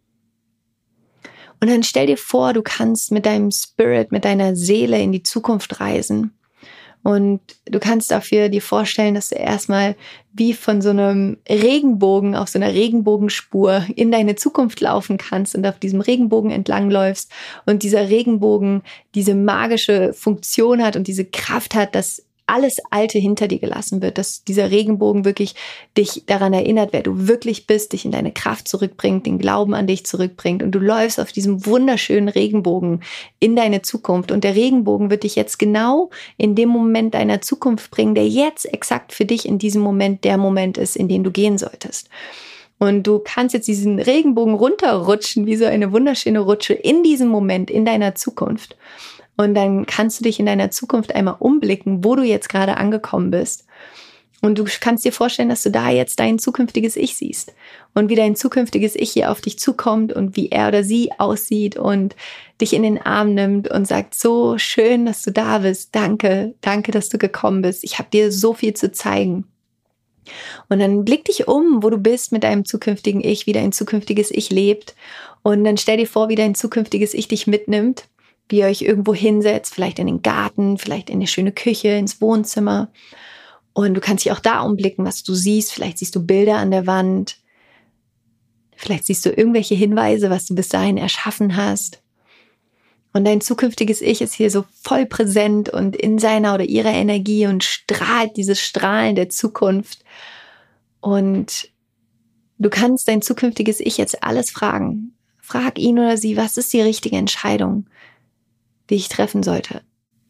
Und dann stell dir vor, du kannst mit deinem Spirit, mit deiner Seele in die Zukunft reisen. Und du kannst dafür dir vorstellen, dass du erstmal wie von so einem Regenbogen auf so einer Regenbogenspur in deine Zukunft laufen kannst und auf diesem Regenbogen entlangläufst und dieser Regenbogen diese magische Funktion hat und diese Kraft hat, dass alles Alte hinter dir gelassen wird, dass dieser Regenbogen wirklich dich daran erinnert, wer du wirklich bist, dich in deine Kraft zurückbringt, den Glauben an dich zurückbringt und du läufst auf diesem wunderschönen Regenbogen in deine Zukunft und der Regenbogen wird dich jetzt genau in dem Moment deiner Zukunft bringen, der jetzt exakt für dich in diesem Moment der Moment ist, in den du gehen solltest. Und du kannst jetzt diesen Regenbogen runterrutschen, wie so eine wunderschöne Rutsche in diesem Moment in deiner Zukunft. Und dann kannst du dich in deiner Zukunft einmal umblicken, wo du jetzt gerade angekommen bist. Und du kannst dir vorstellen, dass du da jetzt dein zukünftiges Ich siehst. Und wie dein zukünftiges Ich hier auf dich zukommt und wie er oder sie aussieht und dich in den Arm nimmt und sagt, so schön, dass du da bist. Danke, danke, dass du gekommen bist. Ich habe dir so viel zu zeigen. Und dann blick dich um, wo du bist mit deinem zukünftigen Ich, wie dein zukünftiges Ich lebt. Und dann stell dir vor, wie dein zukünftiges Ich dich mitnimmt, wie ihr euch irgendwo hinsetzt, vielleicht in den Garten, vielleicht in eine schöne Küche, ins Wohnzimmer. Und du kannst dich auch da umblicken, was du siehst. Vielleicht siehst du Bilder an der Wand. Vielleicht siehst du irgendwelche Hinweise, was du bis dahin erschaffen hast. Und dein zukünftiges Ich ist hier so voll präsent und in seiner oder ihrer Energie und strahlt dieses Strahlen der Zukunft. Und du kannst dein zukünftiges Ich jetzt alles fragen. Frag ihn oder sie, was ist die richtige Entscheidung, die ich treffen sollte?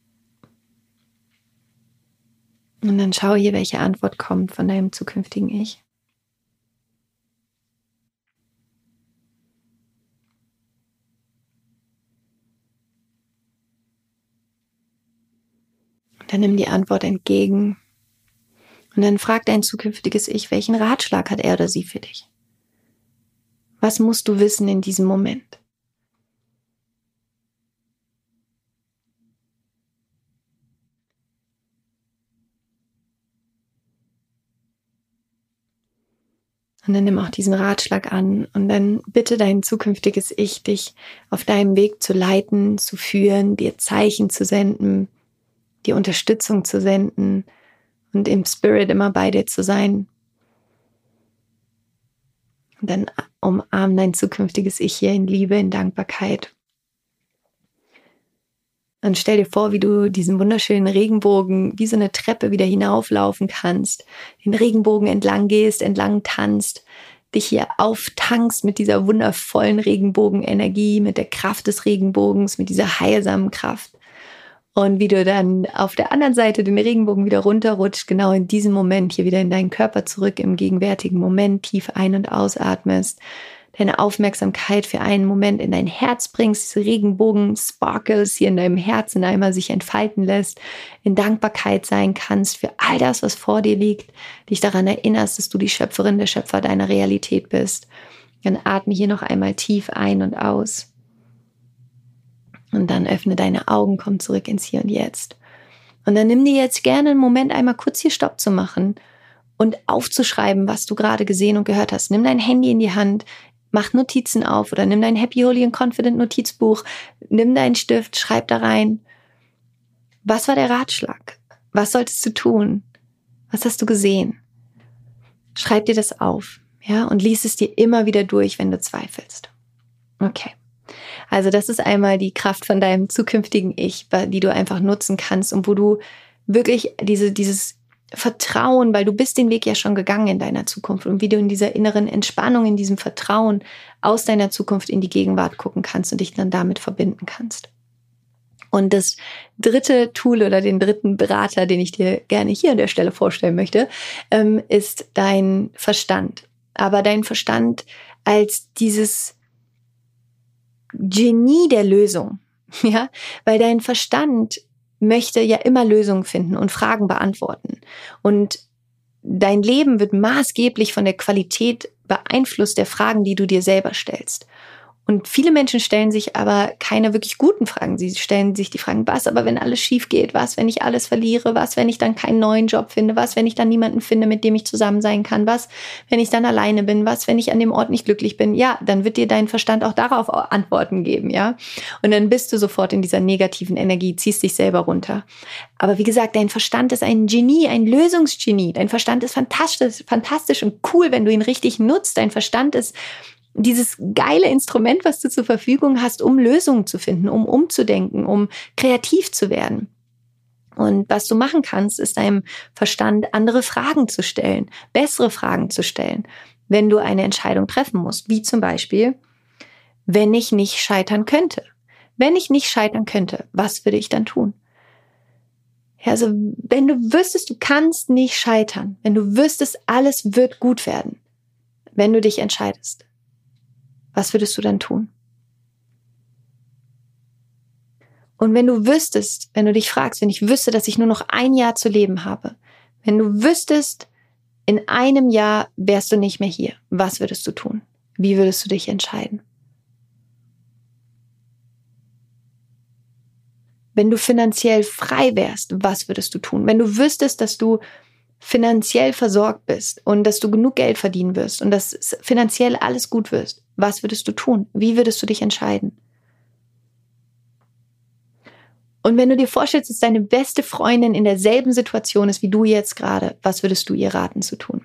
Und dann schau hier, welche Antwort kommt von deinem zukünftigen Ich. Und dann nimm die Antwort entgegen. Und dann frag dein zukünftiges Ich, welchen Ratschlag hat er oder sie für dich? Was musst du wissen in diesem Moment? Und dann nimm auch diesen Ratschlag an und dann bitte dein zukünftiges Ich, dich auf deinem Weg zu leiten, zu führen, dir Zeichen zu senden, dir Unterstützung zu senden und im Spirit immer bei dir zu sein. Und dann umarm dein zukünftiges Ich hier in Liebe, in Dankbarkeit. Und stell dir vor, wie du diesen wunderschönen Regenbogen wie so eine Treppe wieder hinauflaufen kannst, den Regenbogen entlang gehst, entlang tanzt, dich hier auftankst mit dieser wundervollen Regenbogenenergie, mit der Kraft des Regenbogens, mit dieser heilsamen Kraft. Und wie du dann auf der anderen Seite den Regenbogen wieder runterrutscht, genau in diesem Moment hier wieder in deinen Körper zurück, im gegenwärtigen Moment tief ein- und ausatmest, deine Aufmerksamkeit für einen Moment in dein Herz bringst, diese Regenbogen-Sparkles hier in deinem Herzen einmal sich entfalten lässt, in Dankbarkeit sein kannst für all das, was vor dir liegt, dich daran erinnerst, dass du die Schöpferin, der Schöpfer deiner Realität bist. Dann atme hier noch einmal tief ein und aus. Und dann öffne deine Augen, komm zurück ins Hier und Jetzt. Und dann nimm dir jetzt gerne einen Moment, einmal kurz hier Stopp zu machen und aufzuschreiben, was du gerade gesehen und gehört hast. Nimm dein Handy in die Hand, mach Notizen auf oder nimm dein Happy, Holy and Confident Notizbuch, nimm deinen Stift, schreib da rein. Was war der Ratschlag? Was solltest du tun? Was hast du gesehen? Schreib dir das auf, ja, und lies es dir immer wieder durch, wenn du zweifelst. Okay. Also das ist einmal die Kraft von deinem zukünftigen Ich, die du einfach nutzen kannst und wo du wirklich dieses Vertrauen, weil du bist den Weg ja schon gegangen in deiner Zukunft und wie du in dieser inneren Entspannung, in diesem Vertrauen aus deiner Zukunft in die Gegenwart gucken kannst und dich dann damit verbinden kannst. Und das dritte Tool oder den dritten Berater, den ich dir gerne hier an der Stelle vorstellen möchte, ist dein Verstand. Aber dein Verstand als dieses Genie der Lösung, ja, weil dein Verstand möchte ja immer Lösungen finden und Fragen beantworten. Und dein Leben wird maßgeblich von der Qualität beeinflusst der Fragen, die du dir selber stellst. Und viele Menschen stellen sich aber keine wirklich guten Fragen. Sie stellen sich die Fragen, was aber wenn alles schief geht? Was, wenn ich alles verliere? Was, wenn ich dann keinen neuen Job finde? Was, wenn ich dann niemanden finde, mit dem ich zusammen sein kann? Was, wenn ich dann alleine bin? Was, wenn ich an dem Ort nicht glücklich bin? Ja, dann wird dir dein Verstand auch darauf Antworten geben, ja? Und dann bist du sofort in dieser negativen Energie, ziehst dich selber runter. Aber wie gesagt, dein Verstand ist ein Genie, ein Lösungsgenie. Dein Verstand ist fantastisch und cool, wenn du ihn richtig nutzt. Dein Verstand ist dieses geile Instrument, was du zur Verfügung hast, um Lösungen zu finden, um umzudenken, um kreativ zu werden. Und was du machen kannst, ist deinem Verstand andere Fragen zu stellen, bessere Fragen zu stellen, wenn du eine Entscheidung treffen musst. Wie zum Beispiel, wenn ich nicht scheitern könnte. Wenn ich nicht scheitern könnte, was würde ich dann tun? Ja, also wenn du wüsstest, du kannst nicht scheitern, wenn du wüsstest, alles wird gut werden, wenn du dich entscheidest. Was würdest du dann tun? Und wenn du wüsstest, wenn du dich fragst, wenn ich wüsste, dass ich nur noch ein Jahr zu leben habe, wenn du wüsstest, in einem Jahr wärst du nicht mehr hier, was würdest du tun? Wie würdest du dich entscheiden? Wenn du finanziell frei wärst, was würdest du tun? Wenn du wüsstest, dass du finanziell versorgt bist und dass du genug Geld verdienen wirst und dass finanziell alles gut wird, was würdest du tun? Wie würdest du dich entscheiden? Und wenn du dir vorstellst, dass deine beste Freundin in derselben Situation ist wie du jetzt gerade, was würdest du ihr raten zu tun?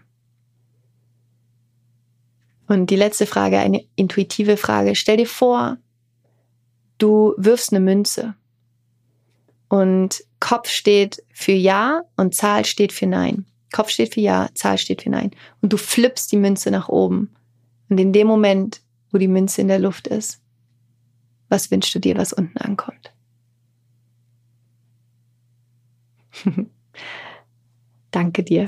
Und die letzte Frage, eine intuitive Frage. Stell dir vor, du wirfst eine Münze und Kopf steht für Ja und Zahl steht für Nein. Kopf steht für Ja, Zahl steht für Nein. Und du flippst die Münze nach oben. Und in dem Moment, wo die Münze in der Luft ist, was wünschst du dir, was unten ankommt? Danke dir.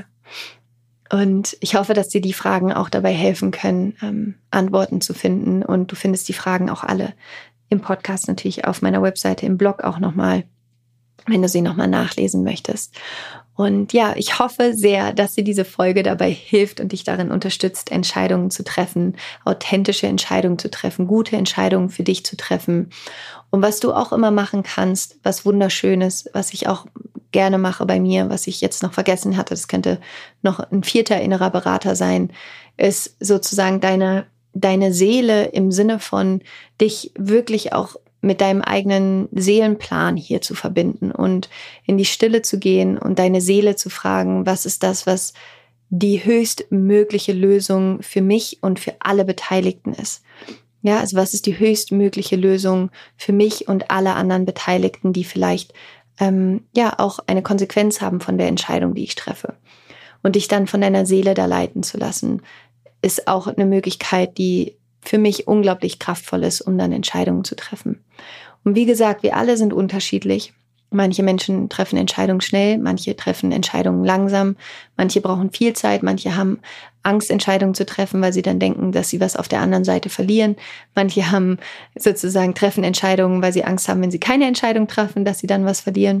Und ich hoffe, dass dir die Fragen auch dabei helfen können, Antworten zu finden. Und du findest die Fragen auch alle im Podcast, natürlich auf meiner Webseite, im Blog auch nochmal, wenn du sie nochmal nachlesen möchtest. Und ja, ich hoffe sehr, dass dir diese Folge dabei hilft und dich darin unterstützt, Entscheidungen zu treffen, authentische Entscheidungen zu treffen, gute Entscheidungen für dich zu treffen. Und was du auch immer machen kannst, was Wunderschönes, was ich auch gerne mache bei mir, was ich jetzt noch vergessen hatte, das könnte noch ein 4. innerer Berater sein, ist sozusagen deine Seele im Sinne von dich wirklich auch mit deinem eigenen Seelenplan hier zu verbinden und in die Stille zu gehen und deine Seele zu fragen, was ist das, was die höchstmögliche Lösung für mich und für alle Beteiligten ist. Ja, also was ist die höchstmögliche Lösung für mich und alle anderen Beteiligten, die vielleicht auch eine Konsequenz haben von der Entscheidung, die ich treffe. Und dich dann von deiner Seele da leiten zu lassen, ist auch eine Möglichkeit, die für mich unglaublich kraftvoll ist, um dann Entscheidungen zu treffen. Und wie gesagt, wir alle sind unterschiedlich. Manche Menschen treffen Entscheidungen schnell, manche treffen Entscheidungen langsam, manche brauchen viel Zeit, manche haben Angst, Entscheidungen zu treffen, weil sie dann denken, dass sie was auf der anderen Seite verlieren. Manche haben treffen Entscheidungen, weil sie Angst haben, wenn sie keine Entscheidung treffen, dass sie dann was verlieren.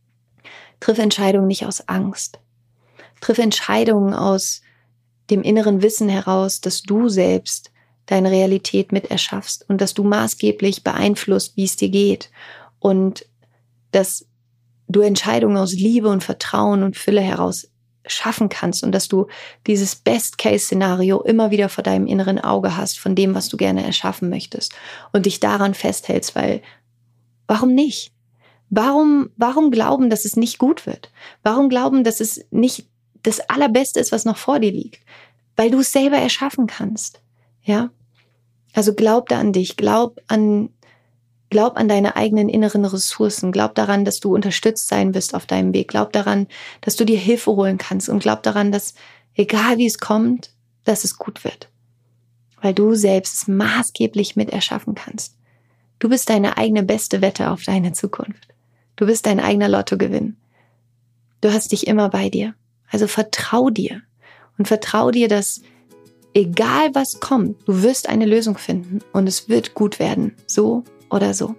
Triff Entscheidungen nicht aus Angst. Triff Entscheidungen aus dem inneren Wissen heraus, dass du selbst deine Realität mit erschaffst und dass du maßgeblich beeinflusst, wie es dir geht und dass du Entscheidungen aus Liebe und Vertrauen und Fülle heraus schaffen kannst und dass du dieses Best-Case-Szenario immer wieder vor deinem inneren Auge hast von dem, was du gerne erschaffen möchtest und dich daran festhältst, weil warum nicht? Warum glauben, dass es nicht gut wird? Warum glauben, dass es nicht das Allerbeste ist, was noch vor dir liegt? Weil du es selber erschaffen kannst. Ja? Also glaub da an dich, glaub an deine eigenen inneren Ressourcen, glaub daran, dass du unterstützt sein wirst auf deinem Weg, glaub daran, dass du dir Hilfe holen kannst und glaub daran, dass egal wie es kommt, dass es gut wird. Weil du selbst es maßgeblich mit erschaffen kannst. Du bist deine eigene beste Wette auf deine Zukunft. Du bist dein eigener Lottogewinn. Du hast dich immer bei dir. Also vertrau dir. Und vertrau dir, dass egal was kommt, du wirst eine Lösung finden und es wird gut werden. So oder so.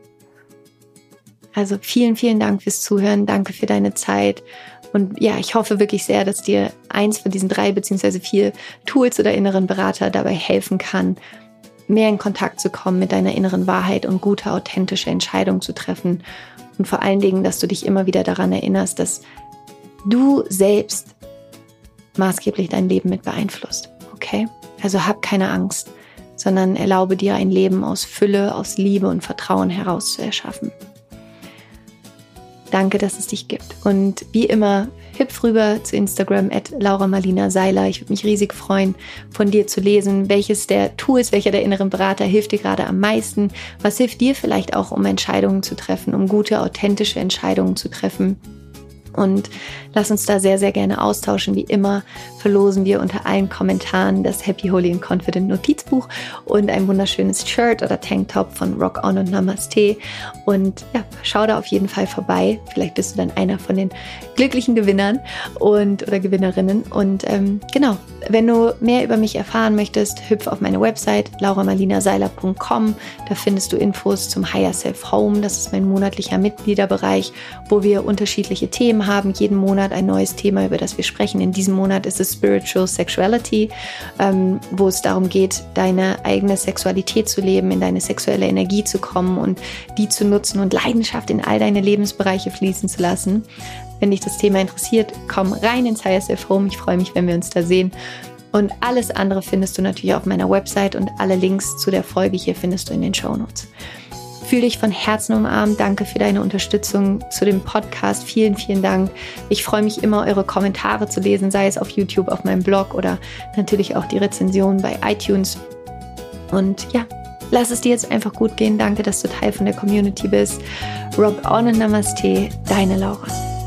Also vielen, vielen Dank fürs Zuhören. Danke für deine Zeit. Und ja, ich hoffe wirklich sehr, dass dir eins von diesen 3 bzw. 4 Tools oder inneren Berater dabei helfen kann, mehr in Kontakt zu kommen mit deiner inneren Wahrheit und gute, authentische Entscheidungen zu treffen. Und vor allen Dingen, dass du dich immer wieder daran erinnerst, dass du selbst maßgeblich dein Leben mit beeinflusst. Okay? Also hab keine Angst, sondern erlaube dir ein Leben aus Fülle, aus Liebe und Vertrauen heraus zu erschaffen. Danke, dass es dich gibt. Und wie immer, hüpf rüber zu Instagram @LauraMarlina-Seiler. Ich würde mich riesig freuen, von dir zu lesen, welches der Tools, welcher der inneren Berater hilft dir gerade am meisten. Was hilft dir vielleicht auch, um Entscheidungen zu treffen, um gute, authentische Entscheidungen zu treffen. Und lass uns da sehr, sehr gerne austauschen. Wie immer verlosen wir unter allen Kommentaren das Happy, Holy and Confident Notizbuch und ein wunderschönes Shirt oder Tanktop von Rock On und Namaste. Und ja, schau da auf jeden Fall vorbei. Vielleicht bist du dann einer von den glücklichen Gewinnern oder Gewinnerinnen. Und genau, wenn du mehr über mich erfahren möchtest, hüpf auf meine Website lauramarlinaseiler.com. Da findest du Infos zum Higher Self Home. Das ist mein monatlicher Mitgliederbereich, wo wir unterschiedliche Themen haben. Jeden Monat ein neues Thema, über das wir sprechen. In diesem Monat ist es Spiritual Sexuality, wo es darum geht, deine eigene Sexualität zu leben, in deine sexuelle Energie zu kommen und die zu nutzen und Leidenschaft in all deine Lebensbereiche fließen zu lassen. Wenn dich das Thema interessiert, komm rein ins Higher Self Home. Ich freue mich, wenn wir uns da sehen. Und alles andere findest du natürlich auf meiner Website und alle Links zu der Folge hier findest du in den Shownotes. Fühle dich von Herzen umarmt. Danke für deine Unterstützung zu dem Podcast. Vielen, vielen Dank. Ich freue mich immer, eure Kommentare zu lesen, sei es auf YouTube, auf meinem Blog oder natürlich auch die Rezension bei iTunes. Und ja, lass es dir jetzt einfach gut gehen. Danke, dass du Teil von der Community bist. Rock on und Namaste, deine Laura.